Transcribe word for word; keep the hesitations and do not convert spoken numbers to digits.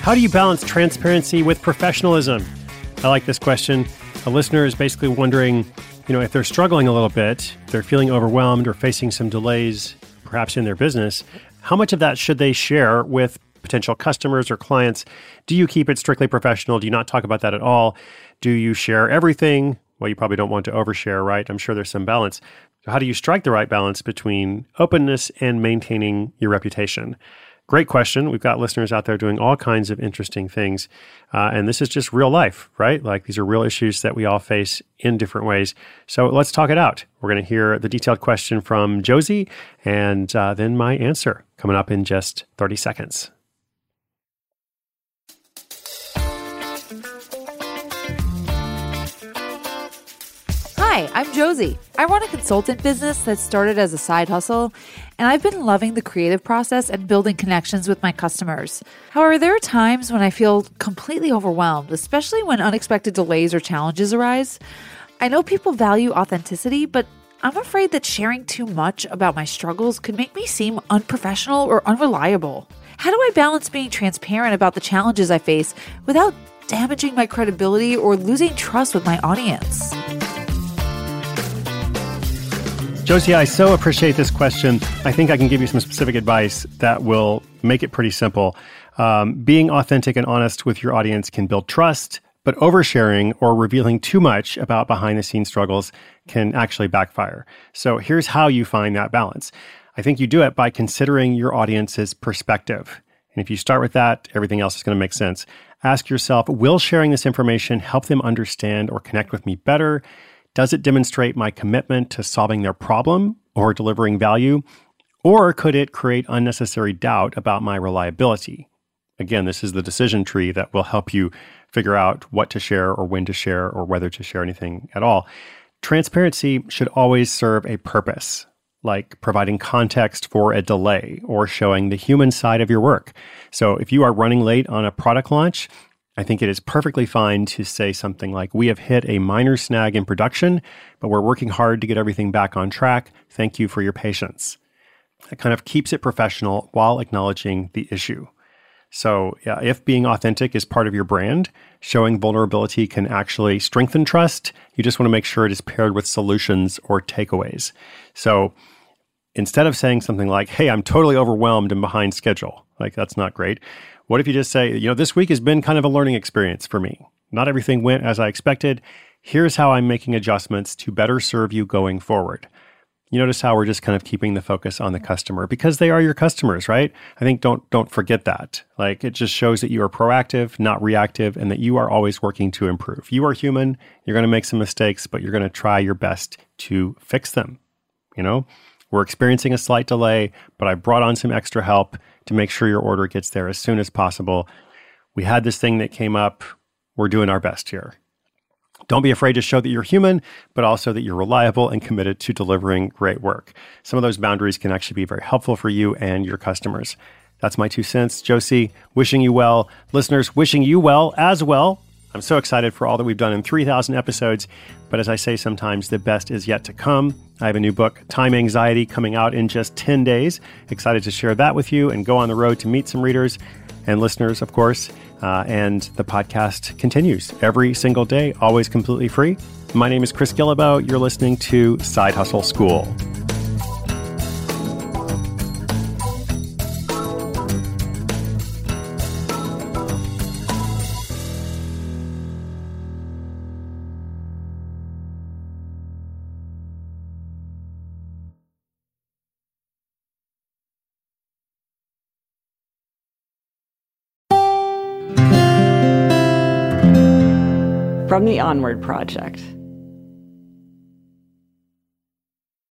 How do you balance transparency with professionalism? I like this question. A listener is basically wondering, you know, if they're struggling a little bit, they're feeling overwhelmed or facing some delays, perhaps in their business, how much of that should they share with potential customers or clients? Do you keep it strictly professional? Do you not talk about that at all? Do you share everything? Well, you probably don't want to overshare, right? I'm sure there's some balance. So how do you strike the right balance between openness and maintaining your reputation? Great question. We've got listeners out there doing all kinds of interesting things. Uh, and this is just real life, right? Like these are real issues that we all face in different ways. So let's talk it out. We're going to hear the detailed question from Josie and uh, then my answer coming up in just thirty seconds. Hi, I'm Josie. I run a consultant business that started as a side hustle, and I've been loving the creative process and building connections with my customers. However, there are times when I feel completely overwhelmed, especially when unexpected delays or challenges arise. I know people value authenticity, but I'm afraid that sharing too much about my struggles could make me seem unprofessional or unreliable. How do I balance being transparent about the challenges I face without damaging my credibility or losing trust with my audience? Josie, I so appreciate this question. I think I can give you some specific advice that will make it pretty simple. Um, being authentic and honest with your audience can build trust, but oversharing or revealing too much about behind-the-scenes struggles can actually backfire. So here's how you find that balance. I think you do it by considering your audience's perspective. And if you start with that, everything else is going to make sense. Ask yourself, will sharing this information help them understand or connect with me better? Does it demonstrate my commitment to solving their problem or delivering value? Or could it create unnecessary doubt about my reliability? Again, this is the decision tree that will help you figure out what to share or when to share or whether to share anything at all. Transparency should always serve a purpose, like providing context for a delay or showing the human side of your work. So if you are running late on a product launch, I think it is perfectly fine to say something like, we have hit a minor snag in production, but we're working hard to get everything back on track. Thank you for your patience. It kind of keeps it professional while acknowledging the issue. So yeah, if being authentic is part of your brand, showing vulnerability can actually strengthen trust. You just want to make sure it is paired with solutions or takeaways. So instead of saying something like, hey, I'm totally overwhelmed and behind schedule, like that's not great. What if you just say, you know, this week has been kind of a learning experience for me. Not everything went as I expected. Here's how I'm making adjustments to better serve you going forward. You notice how we're just kind of keeping the focus on the customer because they are your customers, right? I think don't don't forget that. Like it just shows that you are proactive, not reactive, and that you are always working to improve. You are human. You're going to make some mistakes, but you're going to try your best to fix them. You know, we're experiencing a slight delay, but I brought on some extra help to make sure your order gets there as soon as possible. We had this thing that came up. We're doing our best here. Don't be afraid to show that you're human, but also that you're reliable and committed to delivering great work. Some of those boundaries can actually be very helpful for you and your customers. That's my two cents. Josie, wishing you well. Listeners, wishing you well as well. I'm so excited for all that we've done in three thousand episodes, but as I say sometimes, the best is yet to come. I have a new book, Time Anxiety, coming out in just ten days. Excited to share that with you and go on the road to meet some readers and listeners, of course. Uh, and the podcast continues every single day, always completely free. My name is Chris Guillebeau. You're listening to Side Hustle School. From the Onward Project.